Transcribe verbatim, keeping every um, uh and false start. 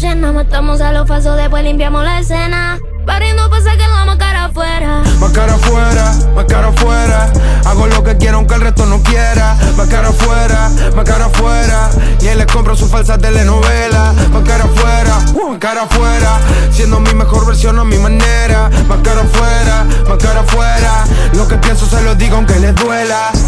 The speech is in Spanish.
cena. Matamos a los falsos, después limpiamos la escena. Pariendo pa' sacar la más cara afuera. Más cara afuera, más cara afuera. Hago lo que quiero aunque el resto no quiera. Más cara afuera, más cara afuera. Y él les compra su falsa telenovela. Más cara afuera, más cara afuera. Siendo mi mejor versión a mi manera. Más cara afuera, más cara afuera. Lo que pienso se lo digo aunque les duela.